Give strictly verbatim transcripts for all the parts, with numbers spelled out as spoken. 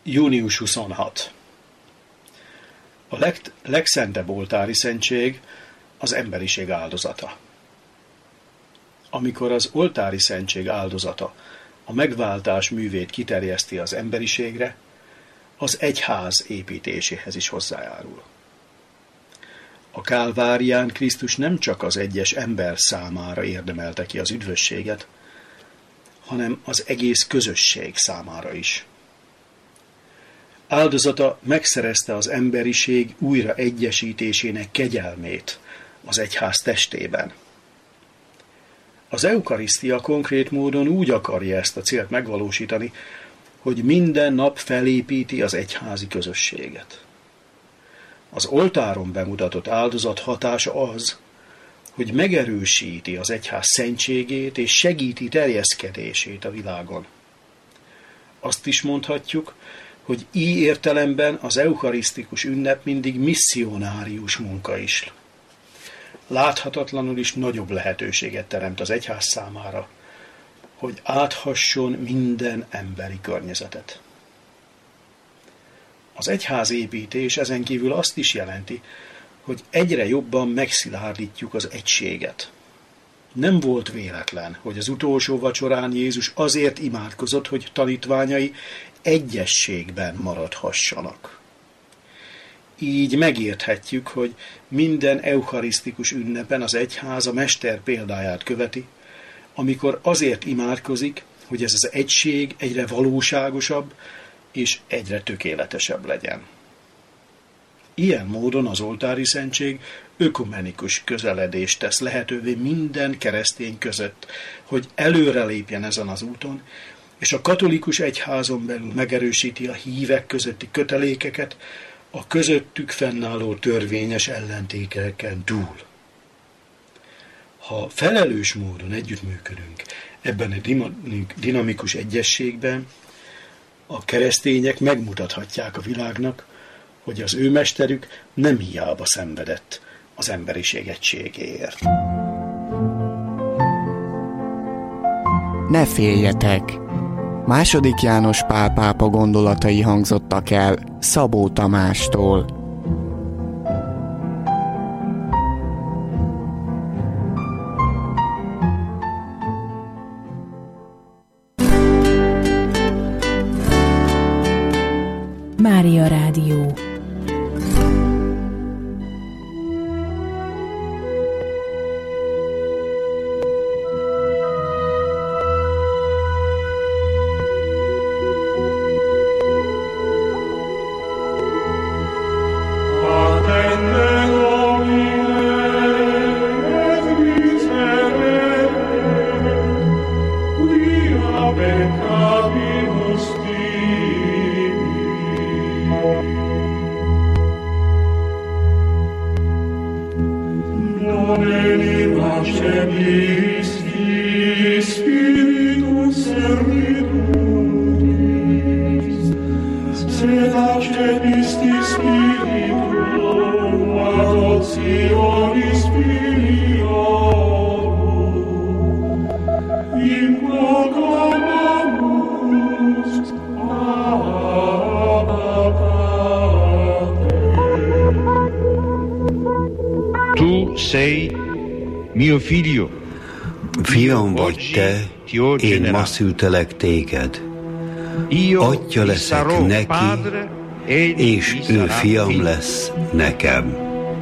június huszonhatodika. A leg, legszentebb oltári szentség az emberiség áldozata. Amikor az oltári szentség áldozata a megváltás művét kiterjeszti az emberiségre, az egyház építéséhez is hozzájárul. A Kálvárián Krisztus nem csak az egyes ember számára érdemelte ki az üdvösséget, hanem az egész közösség számára is. Áldozata megszerezte az emberiség újra egyesítésének kegyelmét az egyház testében. Az eukarisztia konkrét módon úgy akarja ezt a célt megvalósítani, hogy minden nap felépíti az egyházi közösséget. Az oltáron bemutatott áldozat hatása az, hogy megerősíti az egyház szentségét és segíti terjeszkedését a világon. Azt is mondhatjuk, hogy így értelemben az eukarisztikus ünnep mindig misszionárius munka is. Láthatatlanul is nagyobb lehetőséget teremt az egyház számára, hogy áthasson minden emberi környezetet. Az egyházépítés ezen kívül azt is jelenti, hogy egyre jobban megszilárdítjuk az egységet. Nem volt véletlen, hogy az utolsó vacsorán Jézus azért imádkozott, hogy tanítványai egyességben maradhassanak. Így megérthetjük, hogy minden eukarisztikus ünnepen az egyház a mester példáját követi, amikor azért imádkozik, hogy ez az egység egyre valóságosabb és egyre tökéletesebb legyen. Ilyen módon az oltári szentség ökumenikus közeledést tesz lehetővé minden keresztény között, hogy előrelépjen ezen az úton, és a katolikus egyházon belül megerősíti a hívek közötti kötelékeket a közöttük fennálló törvényes ellentéteken túl. Ha felelős módon együttműködünk ebben a dinamikus egyességben, a keresztények megmutathatják a világnak, hogy az ő mesterük nem hiába szenvedett az emberiség egységéért. Ne féljetek! Második János Pál pápa gondolatai hangzottak el Szabó Tamástól. Mária Rádió. Fiam vagy te, én ma szültelek téged. Atya leszek neki, és ő fiam lesz nekem.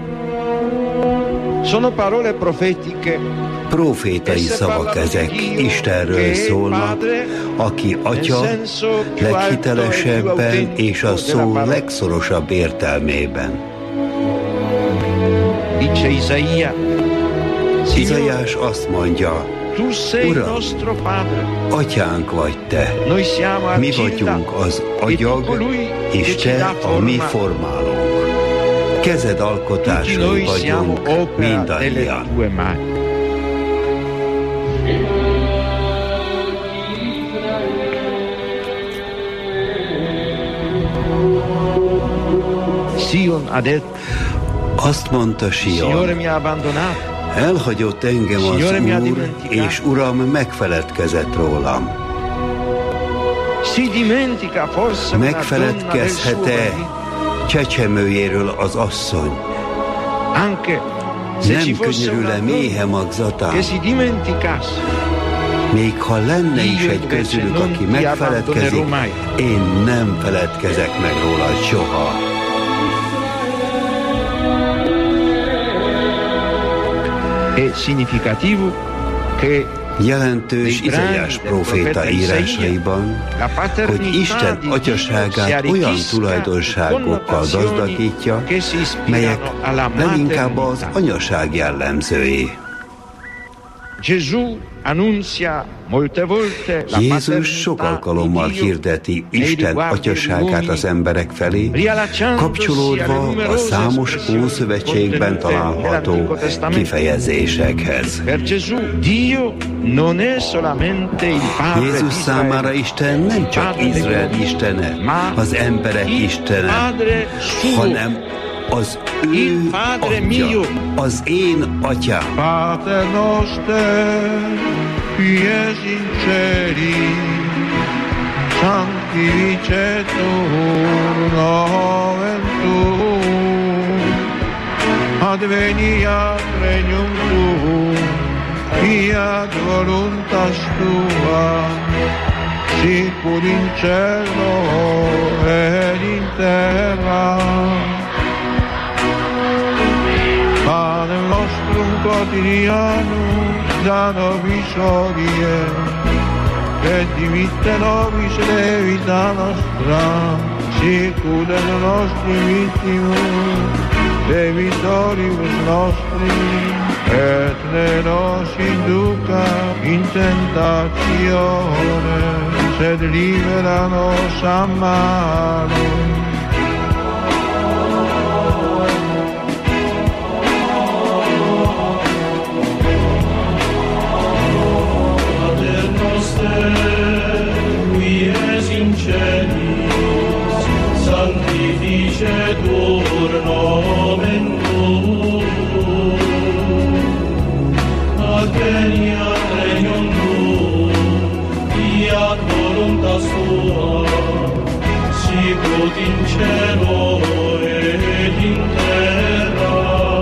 Profétai szavak ezek, Istenről szólnak, aki atya leghitelesebben és a szó legszorosabb értelmében. Izaiás azt mondja, Uram, atyánk vagy te, mi vagyunk az agyag, és te a mi formálónk. Kezed alkotásai vagyunk mindannyian. Azt mondta Sion, elhagyott engem az Úr, és Uram megfeledkezett rólam. Megfeledkezhet-e csecsemőjéről az asszony? Nem könyörül-e méhe magzatán? Még ha lenne is egy közülük, aki megfeledkezik, én nem feledkezek meg róla soha. Jelentős Izaiás próféta írásaiban, hogy Isten atyaságát olyan tulajdonságokkal gazdagítja, melyek leginkább az anyaság jellemzői. Jézus sok alkalommal hirdeti Isten atyaságát az emberek felé, kapcsolódva a számos Ószövetségben található kifejezésekhez. Jézus számára Isten nem csak Izrael istene, az emberek istene, hanem az ő atya, az én atyám. Pater noster, qui es in celi, sanctificetur nomen tuum, adveniat regnum tuum, fiat voluntas tua, sicur in cielo et in terra. Panem nostrum quotidianum da nobis hodie, et dimitte nobis debita nostra, sicut et nostri vittimus debitoribus nostri, et ne nos induca in tentatione, sed libera nos a malo. Sanctificetur nomen tuum, adveniat regnum tuum, fiat voluntas tua, sicut in cielo et in terra.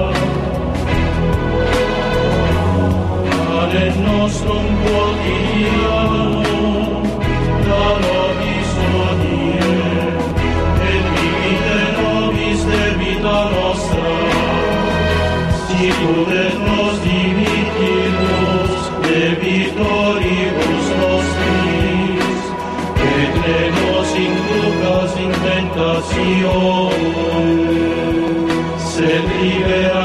Panem nostrum quotidianum da nobis hodie, debita nostra, sicut et nos dimittimus debitoribus nostris, et ne nos inducas in tentatione, sed libera